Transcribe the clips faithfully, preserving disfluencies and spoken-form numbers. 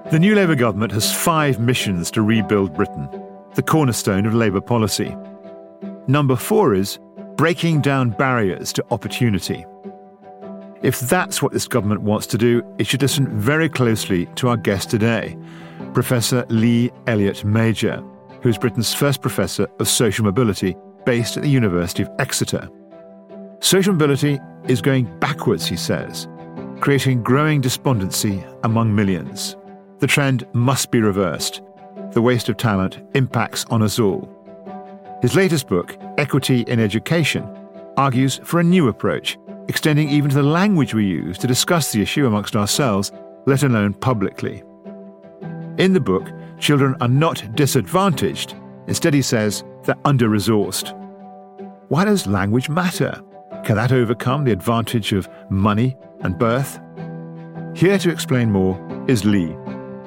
The new Labour government has five missions to rebuild Britain, the cornerstone of Labour policy. Number four is breaking down barriers to opportunity. If that's what this government wants to do, it should listen very closely to our guest today, Professor Lee Elliott Major, who is Britain's first professor of social mobility based at the University of Exeter. Social mobility is going backwards, he says, creating growing despondency among millions. The trend must be reversed. The waste of talent impacts on us all. His latest book, Equity in Education, argues for a new approach, extending even to the language we use to discuss the issue amongst ourselves, let alone publicly. In the book, children are not disadvantaged. Instead, he says they're under-resourced. Why does language matter? Can that overcome the advantage of money and birth? Here to explain more is Lee.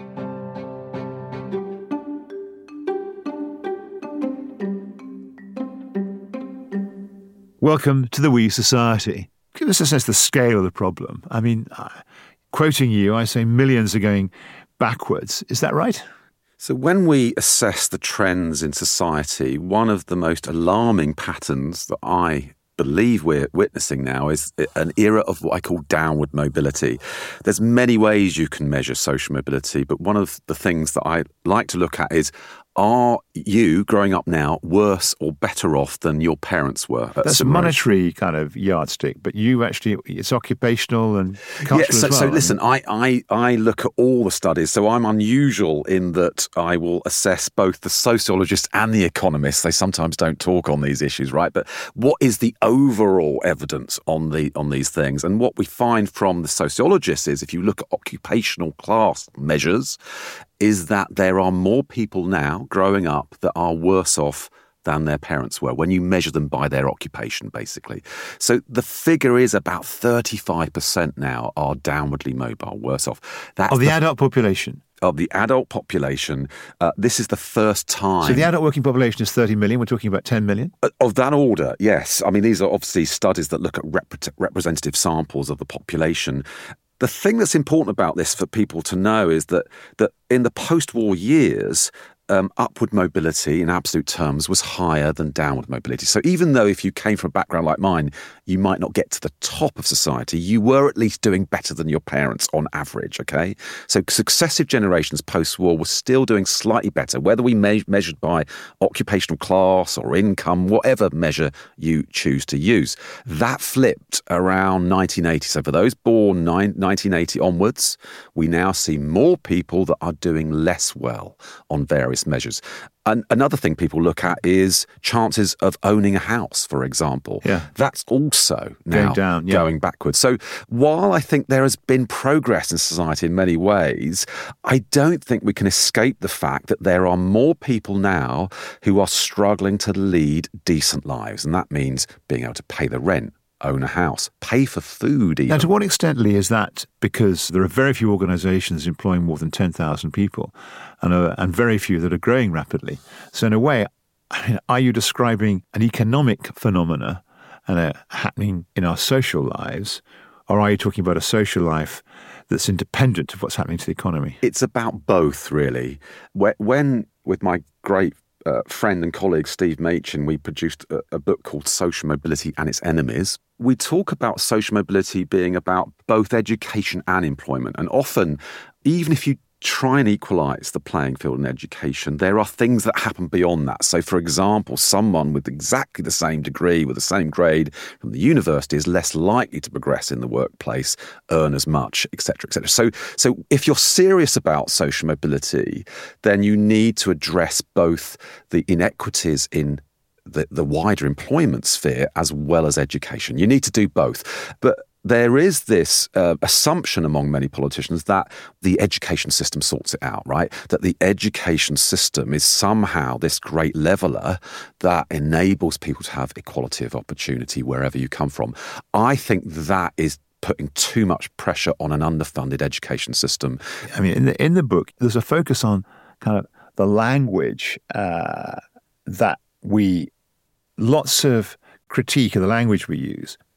Welcome to the We Society. Give us a sense of the scale of the problem. I mean, uh, quoting you, I say millions are going backwards. Is that right? So when we assess the trends in society, one of the most alarming patterns that I believe we're witnessing now is an era of what I call downward mobility. There's many ways you can measure social mobility, but one of the things that I like to look at is, are you, growing up now, worse or better off than your parents were? That's a monetary kind of yardstick, but you actually, it's occupational and cultural yeah, so, as well. So listen, I, I, I look at all the studies, so I'm unusual in that I will assess both the sociologists and the economists. They sometimes don't talk on these issues, right? But what is the overall evidence on the on these things? And what we find from the sociologists is, if you look at occupational class measures, is that there are more people now growing up that are worse off than their parents were when you measure them by their occupation, basically. So the figure is about thirty-five percent now are downwardly mobile, worse off. That's of the, the adult population? Of the adult population. Uh, this is the first time. So the adult working population is thirty million. We're talking about ten million? Uh, of that order, yes. I mean, these are obviously studies that look at rep- representative samples of the population. The thing that's important about this for people to know is that that in the post-war years, um, upward mobility in absolute terms was higher than downward mobility. So even though if you came from a background like mine, you might not get to the top of society, you were at least doing better than your parents on average, okay? So successive generations post-war were still doing slightly better, whether we me- measured by occupational class or income, whatever measure you choose to use. That flipped around nineteen eighty. So for those born nineteen eighty onwards, we now see more people that are doing less well on various measures. And another thing people look at is chances of owning a house, for example. Yeah. That's also now going down, yeah. going backwards. So while I think there has been progress in society in many ways, I don't think we can escape the fact that there are more people now who are struggling to lead decent lives. And that means being able to pay the rent, own a house, pay for food even. Now, to what extent, Lee, is that because there are very few organisations employing more than ten thousand people and, uh, and very few that are growing rapidly? So in a way, I mean, are you describing an economic phenomena and uh, happening in our social lives, or are you talking about a social life that's independent of what's happening to the economy? It's about both, really. When, with my great Uh, friend and colleague Steve Machin, we produced a, a book called Social Mobility and Its Enemies. We talk about social mobility being about both education and employment. And often, even if you try and equalise the playing field in education, there are things that happen beyond that. So, for example, someone with exactly the same degree, with the same grade from the university is less likely to progress in the workplace, earn as much, et cetera, et cetera. So, so if you're serious about social mobility, then you need to address both the inequities in the, the wider employment sphere as well as education. You need to do both. But there is this uh, assumption among many politicians that the education system sorts it out, right? That the education system is somehow this great leveller that enables people to have equality of opportunity wherever you come from. I think that is putting too much pressure on an underfunded education system. I mean, in the, in the book, there's a focus on kind of the language uh, that we, lots of critique of the language we use.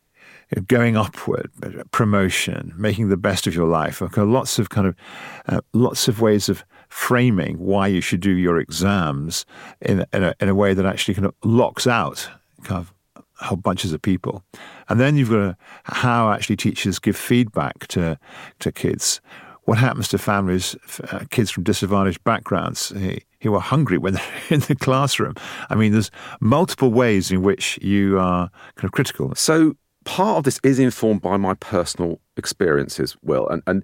you know, going upward, promotion, making the best of your life. Okay, lots of kind of uh, lots of ways of framing why you should do your exams in, in, a, in a way that actually kind of locks out kind of whole bunches of people. And then you've got to, how actually teachers give feedback to to kids. What happens to families, uh, kids from disadvantaged backgrounds uh, who are hungry when they're in the classroom? I mean, there's multiple ways in which you are kind of critical. So part of this is informed by my personal experiences, Will, and and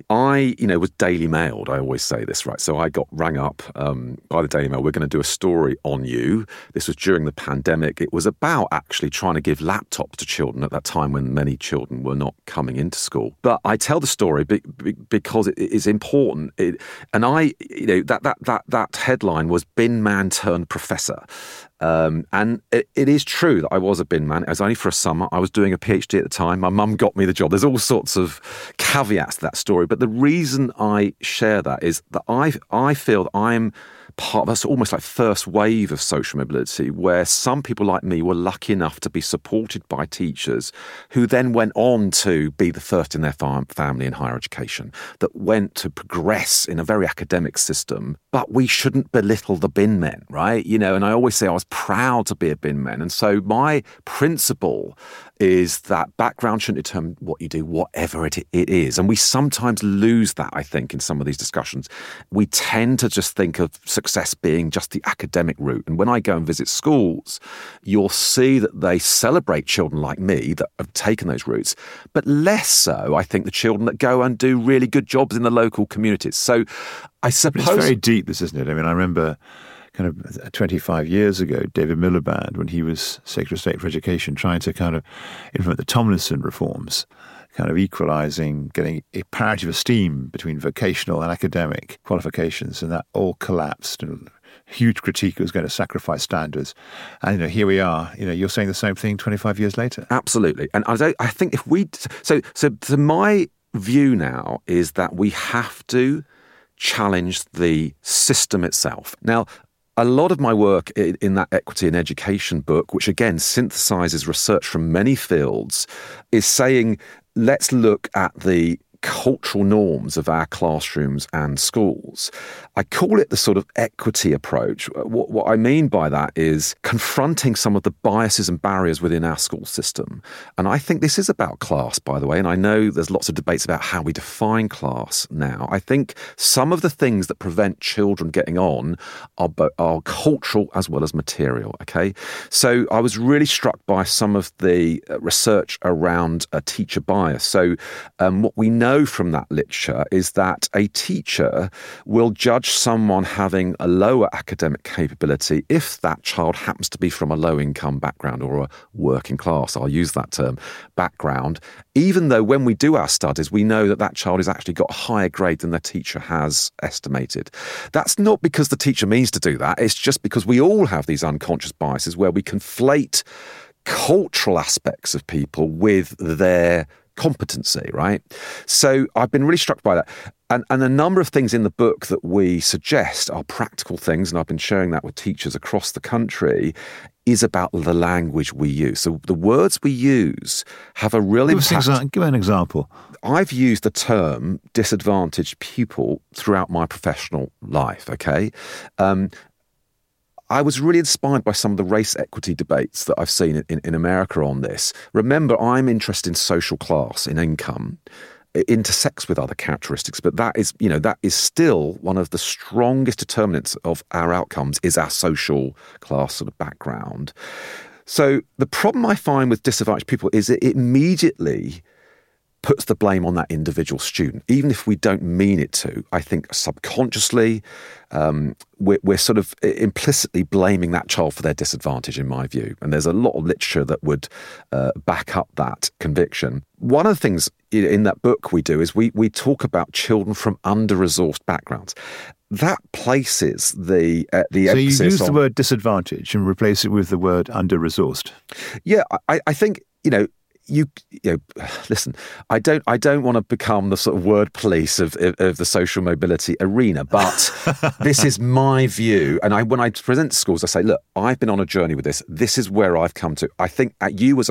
I, you know, was Daily Mailed. I always say this, right? So I got rang up um, by the Daily Mail. We're going to do a story on you. This was during the pandemic. It was about actually trying to give laptops to children at that time when many children were not coming into school. But I tell the story be, be, because it is important. It, and I, you know, that that that that headline was "Bin Man turned professor." Um, and it, it is true that I was a bin man. It was only for a summer. I was doing a PhD at the time. My mum got me the job. There's all sorts of caveats to that story. But the reason I share that is that I I feel that I'm part of that's almost like first wave of social mobility, where some people like me were lucky enough to be supported by teachers who then went on to be the first in their farm, family in higher education, that went to progress in a very academic system. But we shouldn't belittle the bin men, right? You know, and I always say I was proud to be a bin man. And so my principle is that background shouldn't determine what you do, whatever it, it is. And we sometimes lose that, I think, in some of these discussions. We tend to just think of success being just the academic route. And when I go and visit schools, you'll see that they celebrate children like me that have taken those routes, but less so, I think, the children that go and do really good jobs in the local communities. So I suppose... But it's very deep, this, isn't it? I mean, I remember kind of twenty-five years ago, David Miliband, when he was Secretary of State for Education, trying to kind of implement the Tomlinson reforms, kind of equalising, getting a parity of esteem between vocational and academic qualifications, and that all collapsed. And huge critique was going to sacrifice standards. And, you know, here we are. You know, you're saying the same thing twenty-five years later. Absolutely. And I, I think if we... So, so, so my view now is that we have to challenge the system itself. Now, a lot of my work in that Equity in Education book, which again synthesizes research from many fields, is saying, let's look at the cultural norms of our classrooms and schools. I call it the sort of equity approach. What, what I mean by that is confronting some of the biases and barriers within our school system. And I think this is about class, by the way, and I know there's lots of debates about how we define class now. I think some of the things that prevent children getting on are, are cultural as well as material, okay? So I was really struck by some of the research around a teacher bias. So um, what we know from that literature is that a teacher will judge someone having a lower academic capability if that child happens to be from a low-income background or a working class, I'll use that term, background, even though when we do our studies, we know that that child has actually got a higher grade than the teacher has estimated. That's not because the teacher means to do that. It's just because we all have these unconscious biases where we conflate cultural aspects of people with their competency, right? So I've been really struck by that. And, and a number of things in the book that we suggest are practical things, and I've been sharing that with teachers across the country, is about the language we use. So the words we use have a real give impact. Exa- give an example. I've used the term disadvantaged pupil throughout my professional life, okay? Um, I was really inspired by some of the race equity debates that I've seen in, in America on this. Remember, I'm interested in social class, in income. It intersects with other characteristics, but that is, you know, that is still one of the strongest determinants of our outcomes is our social class sort of background. So the problem I find with disadvantaged people is it immediately puts the blame on that individual student, even if we don't mean it to. I think subconsciously, um, we're, we're sort of implicitly blaming that child for their disadvantage, in my view. And there's a lot of literature that would uh, back up that conviction. One of the things in that book we do is we we talk about children from under-resourced backgrounds. That places the uh, the so emphasis you use on, the word disadvantage and replace it with the word under-resourced. Yeah, I, I think, you know, You, you know, listen, I don't I don't want to become the sort of word police of, of, of the social mobility arena, but this is my view. And I, when I present to schools, I say, look, I've been on a journey with this. This is where I've come to. I think at you as a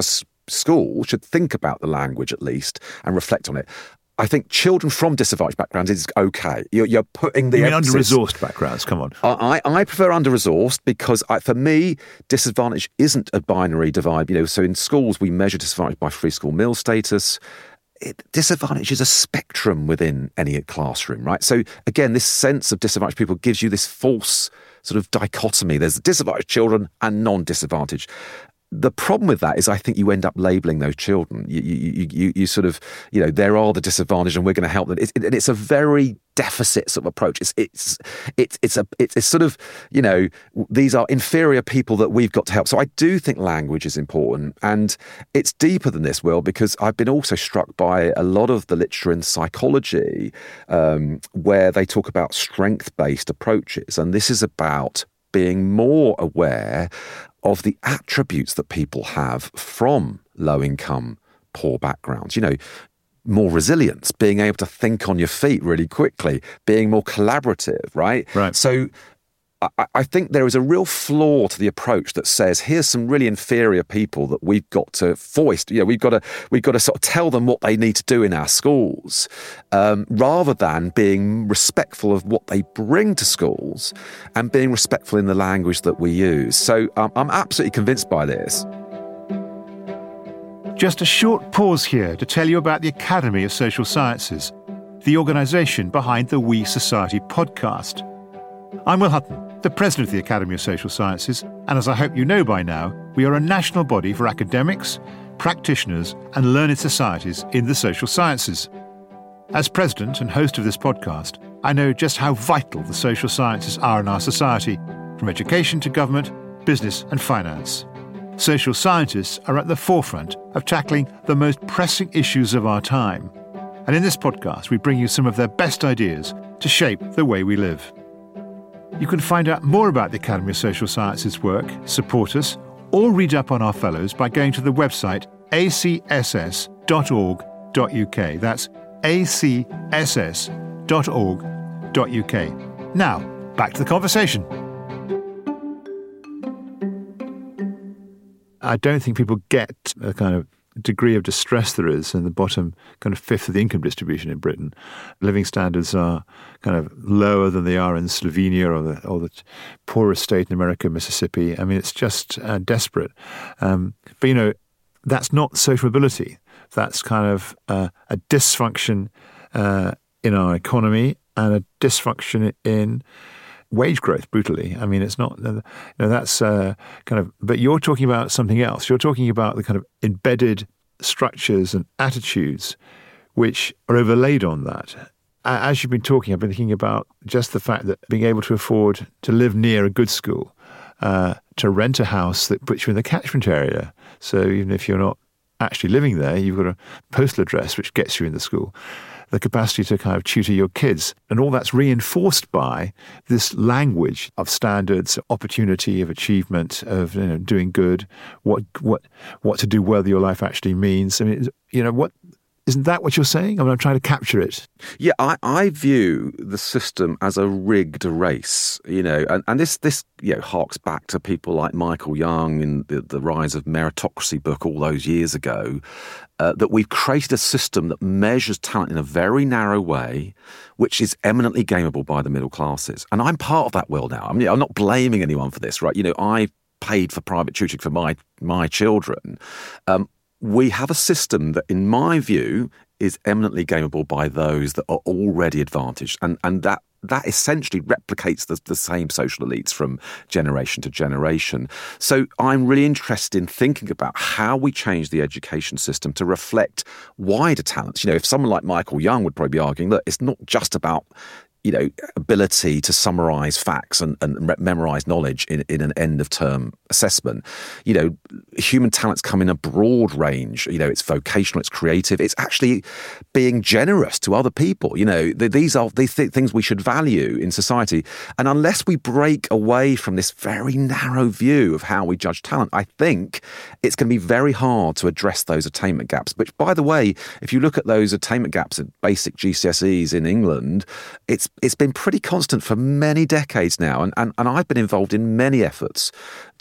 school should think about the language at least and reflect on it. I think children from disadvantaged backgrounds is okay. You're, you're putting the You mean emphasis... under-resourced backgrounds, come on. I, I prefer under-resourced because I, for me, disadvantage isn't a binary divide. You know, so in schools, we measure disadvantage by free school meal status. It, disadvantage is a spectrum within any classroom, right? So again, this sense of disadvantaged people gives you this false sort of dichotomy. There's disadvantaged children and non-disadvantaged. The problem with that is I think you end up labelling those children. You, you, you, you sort of, you know, there are the disadvantaged and we're going to help them. It's, it, it's a very deficit sort of approach. It's, it's, it's, it's a, it's, it's sort of, you know, these are inferior people that we've got to help. So I do think language is important, and it's deeper than this, Will, because I've been also struck by a lot of the literature in psychology um, where they talk about strength-based approaches. And this is about being more aware of the attributes that people have from low-income, poor backgrounds. You know, more resilience, being able to think on your feet really quickly, being more collaborative, right? Right. So I, I think there is a real flaw to the approach that says, here's some really inferior people that we've got to foist. You know, we've got to we've got to sort of tell them what they need to do in our schools, um, rather than being respectful of what they bring to schools and being respectful in the language that we use. So um, I'm absolutely convinced by this. Just a short pause here to tell you about the Academy of Social Sciences, the organisation behind the We Society podcast. I'm Will Hutton, the president of the Academy of Social Sciences, and as I hope you know by now, we are a national body for academics, practitioners and learned societies in the social sciences. As president and host of this podcast, I know just how vital the social sciences are in our society, from education to government, business and finance. Social scientists are at the forefront of tackling the most pressing issues of our time. And in this podcast, we bring you some of their best ideas to shape the way we live. You can find out more about the Academy of Social Sciences work, support us, or read up on our fellows by going to the website a c s s dot org dot u k. That's a c s s dot org dot u k. Now, back to the conversation. I don't think people get a kind of degree of distress there is in the bottom kind of fifth of the income distribution in Britain. Living standards are kind of lower than they are in Slovenia or the, or the poorest state in America, Mississippi. I mean, it's just uh, desperate. Um, but, you know, that's not social mobility. That's kind of uh, a dysfunction uh, in our economy and a dysfunction in wage growth, brutally. I mean, it's not, you know, that's uh, kind of, but you're talking about something else. You're talking about the kind of embedded structures and attitudes which are overlaid on that. As you've been talking, I've been thinking about just the fact that being able to afford to live near a good school, uh, to rent a house that puts you in the catchment area. So even if you're not actually living there, you've got a postal address which gets you in the school. The capacity to kind of tutor your kids. And all that's reinforced by this language of standards, opportunity, of achievement, of, you know, doing good, what what what to do well with your life actually means. I mean, you know, what isn't that what you're saying? I mean, I'm trying to capture it. Yeah, I, I view the system as a rigged race, you know, and, and this, this, you know, harks back to people like Michael Young in the, the Rise of Meritocracy book all those years ago, uh, that we've created a system that measures talent in a very narrow way, which is eminently gameable by the middle classes. And I'm part of that world now. I mean, I'm not blaming anyone for this, right? You know, I paid for private tutoring for my, my children. Um, We have a system that, in my view, is eminently gameable by those that are already advantaged. And and that that essentially replicates the, the same social elites from generation to generation. So I'm really interested in thinking about how we change the education system to reflect wider talents. You know, if someone like Michael Young would probably be arguing, look, it's not just about, you know, ability to summarize facts and, and memorize knowledge in, in an end-of-term assessment. You know, human talents come in a broad range. You know, it's vocational, it's creative. It's actually being generous to other people. You know, these are the th- things we should value in society. And unless we break away from this very narrow view of how we judge talent, I think it's going to be very hard to address those attainment gaps. Which, by the way, if you look at those attainment gaps at basic G C S Es in England, it's it's been pretty constant for many decades now, and and, and I've been involved in many efforts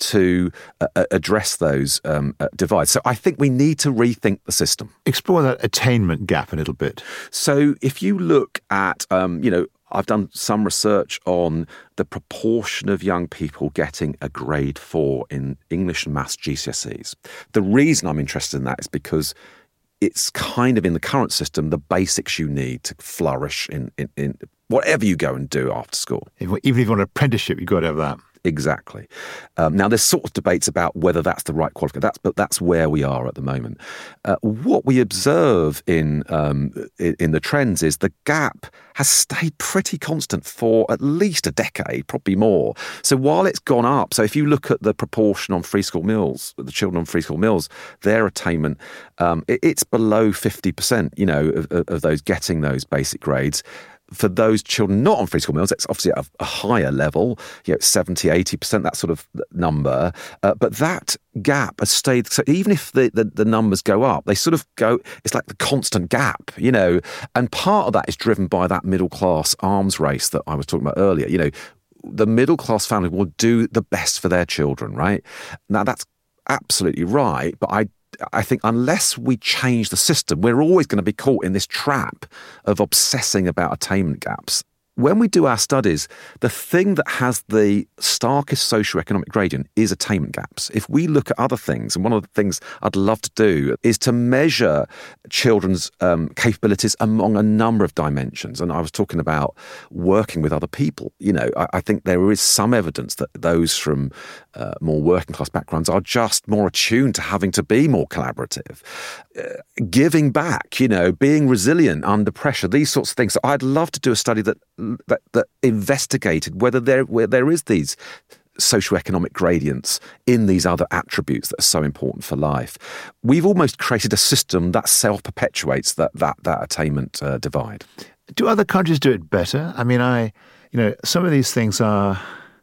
to uh, address those um, uh, divides. So I think we need to rethink the system. Explore that attainment gap a little bit. So if you look at, um, you know, I've done some research on the proportion of young people getting a grade four in English and Maths G C S Es. The reason I'm interested in that is because it's kind of in the current system, the basics you need to flourish in, in, in whatever you go and do after school. Even if you want an apprenticeship, you've got to have that. Exactly. Um, now, there's sort of debates about whether that's the right qualification, that's, but that's where we are at the moment. Uh, what we observe in, um, in in the trends is the gap has stayed pretty constant for at least a decade, probably more. So while it's gone up, so if you look at the proportion on free school meals, the children on free school meals, their attainment, um, it, it's below fifty percent, you know, of, of those getting those basic grades. For those children not on free school meals, it's obviously at a higher level, you know, seventy, eighty percent, that sort of number. Uh, but that gap has stayed, so even if the, the, the numbers go up, they sort of go, it's like the constant gap, you know. And part of that is driven by that middle class arms race that I was talking about earlier. You know, the middle class family will do the best for their children, right? Now, that's absolutely right, but I I think unless we change the system, we're always going to be caught in this trap of obsessing about attainment gaps. When we do our studies, the thing that has the starkest socioeconomic gradient is attainment gaps. If we look at other things, and one of the things I'd love to do is to measure children's um, capabilities among a number of dimensions. And I was talking about working with other people. You know, I, I think there is some evidence that those from uh, more working class backgrounds are just more attuned to having to be more collaborative. Uh, giving back, you know, being resilient under pressure, these sorts of things. So I'd love to do a study that That, that investigated whether there where there is these socioeconomic gradients in these other attributes that are so important for life. We've almost created a system that self-perpetuates that that that attainment uh, divide. Do other countries do it better? I mean, I, you know, some of these things are,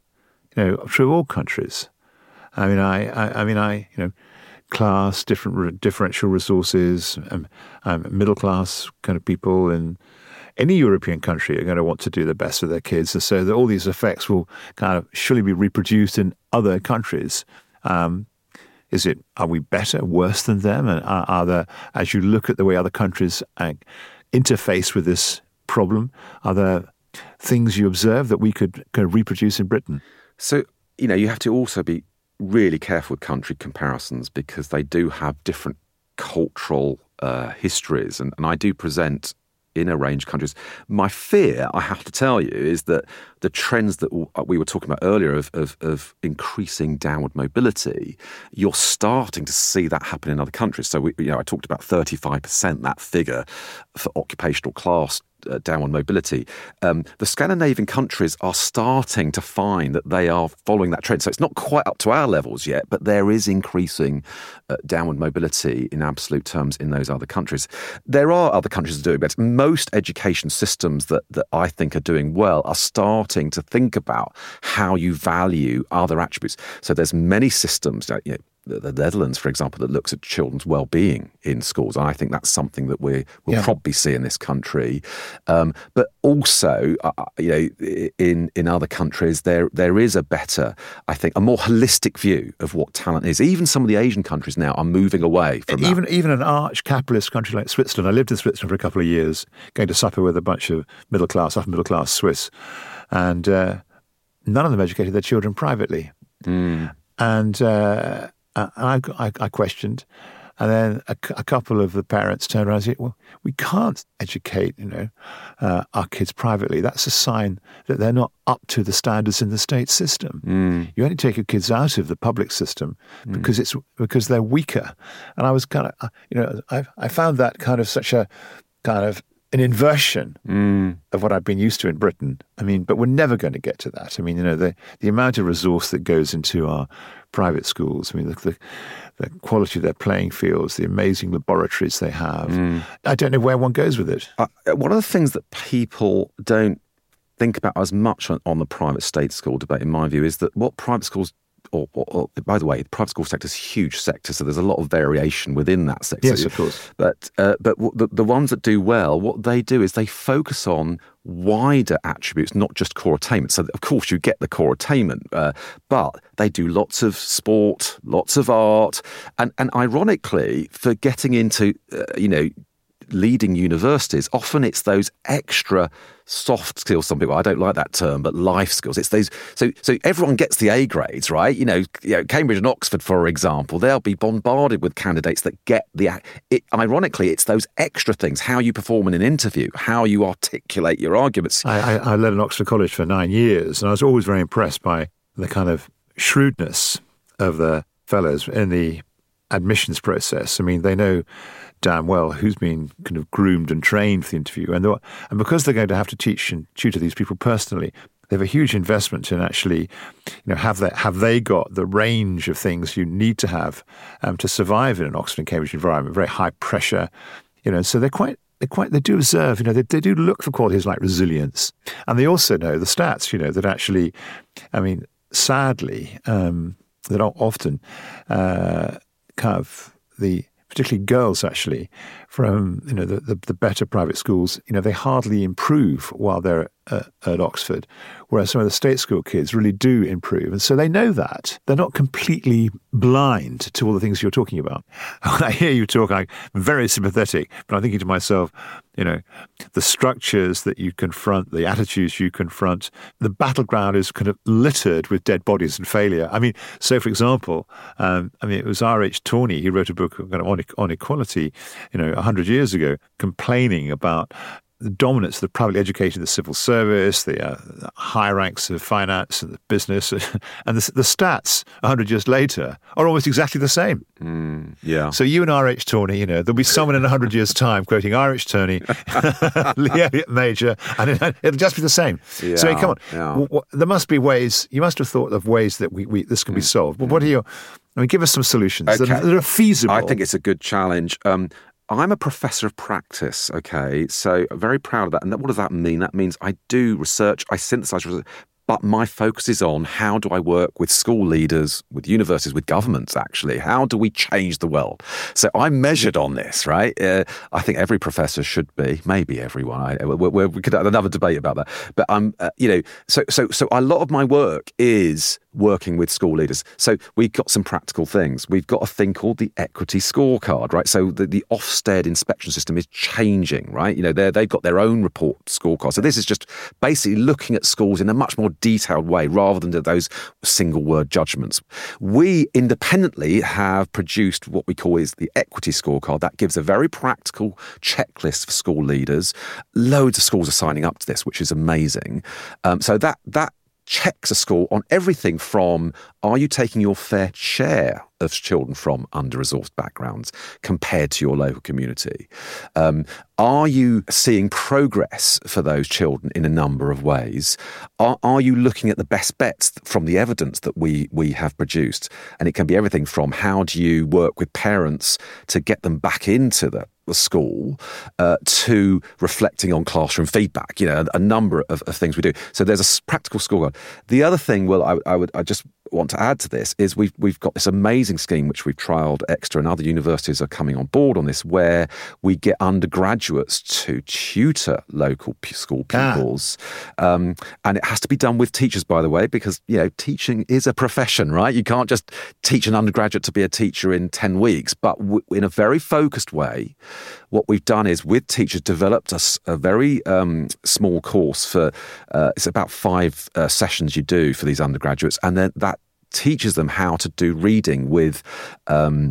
you know, through all countries. I mean, I, I, I mean, I, you know, class, different differential resources, um, um, middle class kind of people in any European country are going to want to do the best for their kids, and so that all these effects will kind of surely be reproduced in other countries. Um, is it? Are we better, worse than them? And are, are there, as you look at the way other countries uh, interface with this problem, are there things you observe that we could kind of reproduce in Britain? So, you know, you have to also be really careful with country comparisons because they do have different cultural uh, histories, and, and I do present in a range of countries. My fear, I have to tell you, is that the trends that we were talking about earlier of, of, of increasing downward mobility, you're starting to see that happen in other countries. So, we, you know, I talked about thirty-five percent, that figure for occupational class uh, downward mobility. Um, the Scandinavian countries are starting to find that they are following that trend. So it's not quite up to our levels yet, but there is increasing uh, downward mobility in absolute terms in those other countries. There are other countries that are doing better. Most education systems that, that I think are doing well are starting to think about how you value other attributes. So there's many systems, you know, the Netherlands, for example, that looks at children's well-being in schools. And I think that's something that we will yeah. probably see in this country. Um, but also, uh, you know, in in other countries, there there is a better, I think, a more holistic view of what talent is. Even some of the Asian countries now are moving away from even that. Even an arch-capitalist country like Switzerland. I lived in Switzerland for a couple of years, going to supper with a bunch of middle-class, upper-middle-class Swiss. And uh, none of them educated their children privately. Mm. And... Uh, Uh, I, I, I questioned, and then a, a couple of the parents turned around and said, well, we can't educate, you know, uh, our kids privately. That's a sign that they're not up to the standards in the state system. Mm. You only take your kids out of the public system because mm. it's because they're weaker. And I was kind of, you know, I, I found that kind of such a kind of an inversion mm. of what I've been used to in Britain. I mean, but we're never going to get to that. I mean, you know, the the amount of resource that goes into our private schools, I mean, the, the, the quality of their playing fields, the amazing laboratories they have. Mm. I don't know where one goes with it. Uh, one of the things that people don't think about as much on, on the private state school debate, in my view, is that what private schools or, or, or by the way, the private school sector is a huge sector, so there's a lot of variation within that sector. Yes, of course. But uh, but the, the ones that do well, what they do is they focus on wider attributes, not just core attainment. So, of course, you get the core attainment, uh, but they do lots of sport, lots of art, and and ironically, for getting into uh, you know. leading universities, often it's those extra soft skills. Some people, I don't like that term, but life skills. It's those. So, so everyone gets the A grades, right? You know, you know, Cambridge and Oxford, for example, they'll be bombarded with candidates that get the. It, ironically, it's those extra things: how you perform in an interview, how you articulate your arguments. I, I, I led an Oxford College for nine years, and I was always very impressed by the kind of shrewdness of the fellows in the admissions process. I mean, they know damn well who's been kind of groomed and trained for the interview. And, and because they're going to have to teach and tutor these people personally, they have a huge investment in actually, you know, have they, have they got the range of things you need to have um, to survive in an Oxford and Cambridge environment, very high pressure, you know, so they're quite, they quite, they do observe, you know, they, they do look for qualities like resilience. And they also know the stats, you know, that actually, I mean, sadly, um, that often uh, kind of the, particularly girls actually, from you know the, the, the better private schools, you know they hardly improve while they're uh, at Oxford, whereas some of the state school kids really do improve, and so they know that they're not completely blind to all the things you're talking about. When I hear you talk, I'm very sympathetic, but I'm thinking to myself, you know, the structures that you confront, the attitudes you confront, the battleground is kind of littered with dead bodies and failure. I mean, so for example, um, I mean, it was R H Tawney, he wrote a book kind of on, on equality, you know, a hundred years ago, complaining about the dominance of the privately educated, the civil service, the, uh, the high ranks of finance and the business, and the, the stats a hundred years later are almost exactly the same. Mm, yeah. So you and R H Tawney, you know, there'll be someone in a hundred years' time quoting R H Tawney, Lee Elliott Major, and it, it'll just be the same. Yeah, so come on, yeah. w- w- there must be ways. You must have thought of ways that we, we this can be solved. Well, what are your? I mean, give us some solutions Okay. that, that are feasible. I think it's a good challenge. Um, I'm a professor of practice, okay? So I'm very proud of that. And what does that mean? That means I do research, I synthesize research, but my focus is on how do I work with school leaders, with universities, with governments, actually. How do we change the world? So I'm measured on this, right? Uh, I think every professor should be, maybe everyone. I, we, we could have another debate about that. But, um, uh, you know, so, so, so a lot of my work is working with school leaders. So we've got some practical things. We've got a thing called the equity scorecard, right? So the, the Ofsted inspection system is changing, right? You know, they've got their own report scorecard. So this is just basically looking at schools in a much more detailed way rather than those single word judgments. We independently have produced what we call is the equity scorecard. That gives a very practical checklist for school leaders. Loads of schools are signing up to this, which is amazing. Um, so that that checks a school on everything from, are you taking your fair share of children from under-resourced backgrounds compared to your local community? Um, are you seeing progress for those children in a number of ways? Are, are you looking at the best bets from the evidence that we we have produced? And it can be everything from how do you work with parents to get them back into the the school uh, to reflecting on classroom feedback, you know, a, a number of, of things we do. So there's a practical scorecard. The other thing, well, I, I would I just want to add to this is we've we've got this amazing scheme which we've trialled Exeter, and other universities are coming on board on this, where we get undergraduates to tutor local p- school pupils, ah. um, and it has to be done with teachers, by the way, because you know teaching is a profession, right? You can't just teach an undergraduate to be a teacher in ten weeks, but w- in a very focused way. What we've done is, with teachers, developed a, a very um, small course for, uh, it's about five uh, sessions you do for these undergraduates, and then that teaches them how to do reading with, um,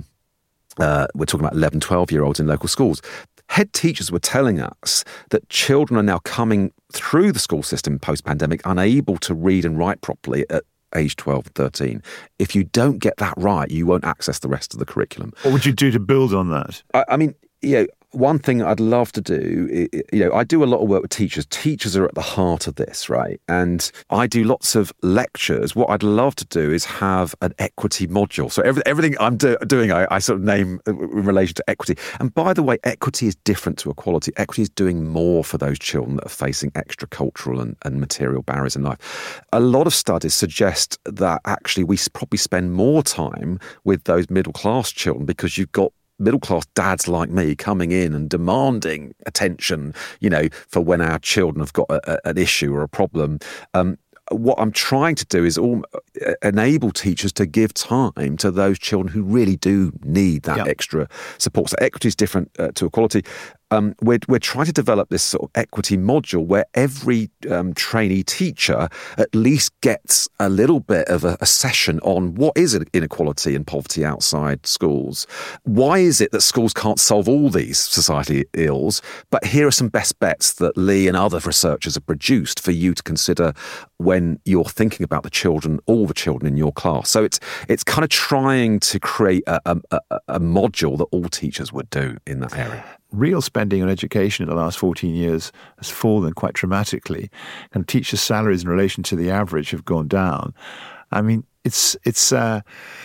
uh, we're talking about eleven, twelve-year-olds in local schools. Head teachers were telling us that children are now coming through the school system post-pandemic unable to read and write properly at age twelve and thirteen. If you don't get that right, you won't access the rest of the curriculum. What would you do to build on that? I, I mean, you know, one thing I'd love to do, you know, I do a lot of work with teachers. Teachers are at the heart of this, right? And I do lots of lectures. What I'd love to do is have an equity module. So every, everything I'm do, doing, I, I sort of name in relation to equity. And by the way, equity is different to equality. Equity is doing more for those children that are facing extra cultural and, and material barriers in life. A lot of studies suggest that actually we probably spend more time with those middle-class children because you've got middle-class dads like me coming in and demanding attention, you know, for when our children have got a, a, an issue or a problem. Um, what I'm trying to do is all, uh, enable teachers to give time to those children who really do need that yep. extra support. So equity is different uh, to equality. Um, we're, we're trying to develop this sort of equity module where every um, trainee teacher at least gets a little bit of a, a session on what is inequality and poverty outside schools. Why is it that schools can't solve all these society ills? But here are some best bets that Lee and other researchers have produced for you to consider when you're thinking about the children, all the children in your class. So it's it's kind of trying to create a, a, a module that all teachers would do in that area. Real spending on education in the last fourteen years has fallen quite dramatically, and teachers' salaries in relation to the average have gone down. I mean, it's it's uh,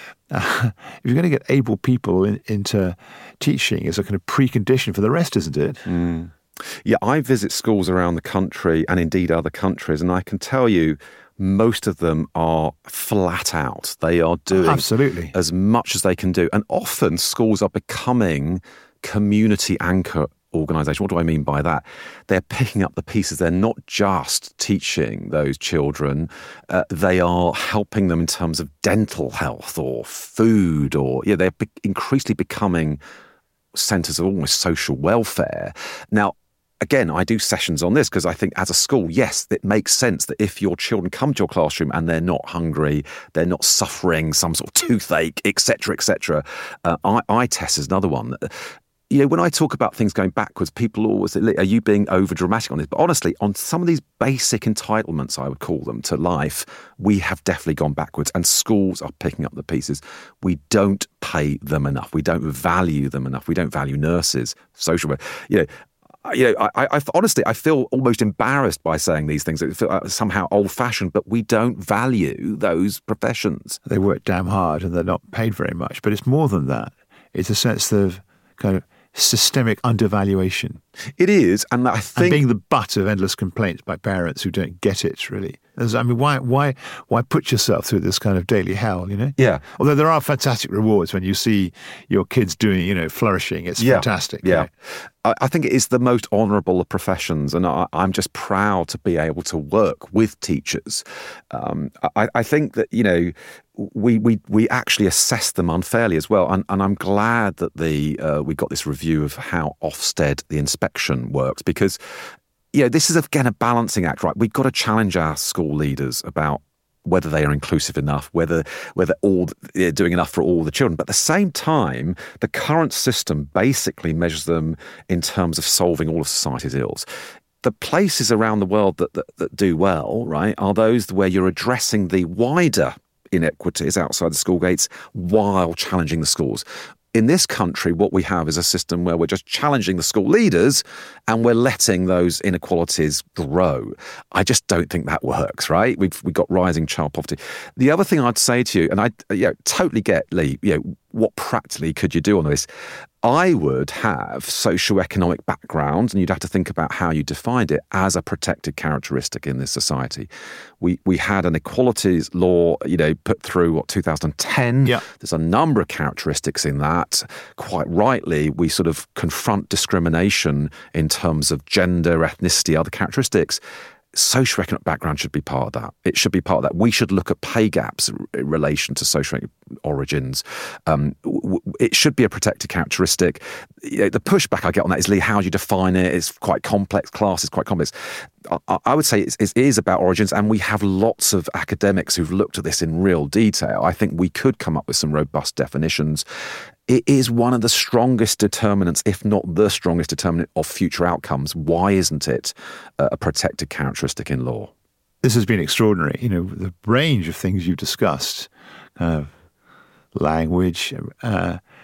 uh, if you're going to get able people in, into teaching, it's a kind of precondition for the rest, isn't it? Mm. Yeah, I visit schools around the country and indeed other countries, and I can tell you, most of them are flat out. They are doing Absolutely. as much as they can do, and often schools are becoming community anchor organisation. What do I mean by that? They're picking up the pieces. They're not just teaching those children. Uh, they are helping them in terms of dental health or food, or yeah, they're be- increasingly becoming centres of almost social welfare. Now, again, I do sessions on this because I think as a school, yes, it makes sense that if your children come to your classroom and they're not hungry, they're not suffering some sort of toothache, et cetera, et cetera. Uh, eye, eye test is another one. You know, when I talk about things going backwards, people always say, are you being over dramatic on this? But honestly, on some of these basic entitlements, I would call them, to life, we have definitely gone backwards, and schools are picking up the pieces. We don't pay them enough. We don't value them enough. We don't value nurses, social work. You know, You know, I, I honestly, I feel almost embarrassed by saying these things. It feel somehow old-fashioned, but we don't value those professions. They work damn hard and they're not paid very much. But it's more than that. It's a sense of kind of systemic undervaluation. It is, and I think... And being the butt of endless complaints by parents who don't get it, really. As, I mean, why why, why put yourself through this kind of daily hell, you know? Yeah. Although there are fantastic rewards when you see your kids doing, you know, flourishing. It's yeah. fantastic. Yeah. You know? I, I think it is the most honourable of professions, and I, I'm just proud to be able to work with teachers. Um, I, I think that, you know, we we we actually assess them unfairly as well, and, and I'm glad that the uh, we got this review of how Ofsted, the inspection, works, because, you know, this is again a balancing act, right? We've got to challenge our school leaders about whether they are inclusive enough, whether whether all they're doing enough for all the children. But at the same time, the current system basically measures them in terms of solving all of society's ills. The places around the world that, that, that do well, right, are those where you're addressing the wider inequities outside the school gates while challenging the schools. In this country, what we have is a system where we're just challenging the school leaders and we're letting those inequalities grow. I just don't think that works, right? We've we've got rising child poverty. The other thing I'd say to you, and I you know, totally get, Lee, you know, what practically could you do on this? I would have socioeconomic background, and you'd have to think about how you defined it as a protected characteristic in this society. We we had an equalities law, you know, put through, what, two thousand ten? Yeah. There's a number of characteristics in that. Quite rightly, we sort of confront discrimination in terms of gender, ethnicity, other characteristics. Socioeconomic background should be part of that. It should be part of that. We should look at pay gaps in relation to socioeconomic origins. Um, it should be a protected characteristic. You know, the pushback I get on that is, Lee, how do you define it? It's quite complex. Class is quite complex. I, I would say it's, it is about origins, and we have lots of academics who've looked at this in real detail. I think we could come up with some robust definitions. It is one of the strongest determinants, if not the strongest determinant of future outcomes. Why isn't it a protected characteristic in law? This has been extraordinary. You know, the range of things you've discussed, kind of language, uh,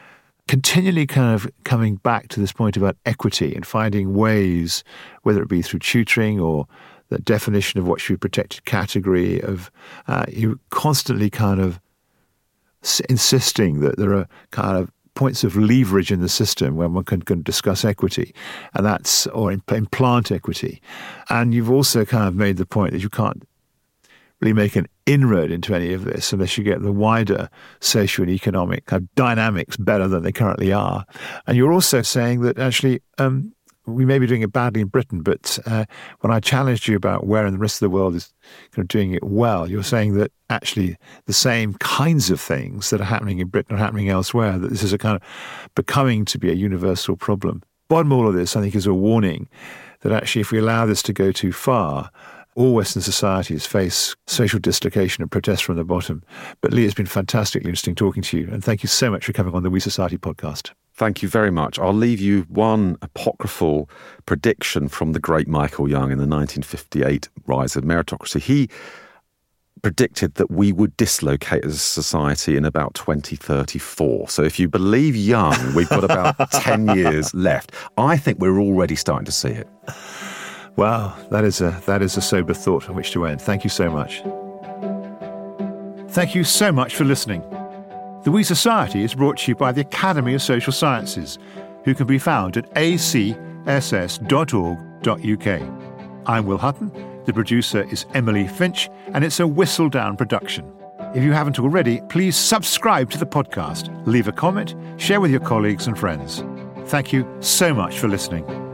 continually kind of coming back to this point about equity and finding ways, whether it be through tutoring or the definition of what should be a protected category, of uh, you constantly kind of s- insisting that there are kind of points of leverage in the system when one can, can discuss equity, and that's or implant equity. And you've also kind of made the point that you can't really make an inroad into any of this unless you get the wider social and economic kind of dynamics better than they currently are. And you're also saying that actually um, we may be doing it badly in Britain, but uh, when I challenged you about where in the rest of the world is kind of doing it well, you're saying that actually the same kinds of things that are happening in Britain are happening elsewhere, that this is a kind of becoming to be a universal problem. Bottom of all of this, I think, is a warning that actually if we allow this to go too far, all Western societies face social dislocation and protest from the bottom. But Lee, it's been fantastically interesting talking to you, and thank you so much for coming on the We Society podcast. Thank you very much. I'll leave you one apocryphal prediction from the great Michael Young in the nineteen fifty-eight Rise of Meritocracy. He predicted that we would dislocate as a society in about twenty thirty-four. So if you believe Young, we've got about ten years left. I think we're already starting to see it. Wow, that is a that is a sober thought on which to end. Thank you so much. Thank you so much for listening. The We Society is brought to you by the Academy of Social Sciences, who can be found at a c s s dot org dot u k. I'm Will Hutton, the producer is Emily Finch, and it's a Whistledown production. If you haven't already, please subscribe to the podcast, leave a comment, share with your colleagues and friends. Thank you so much for listening.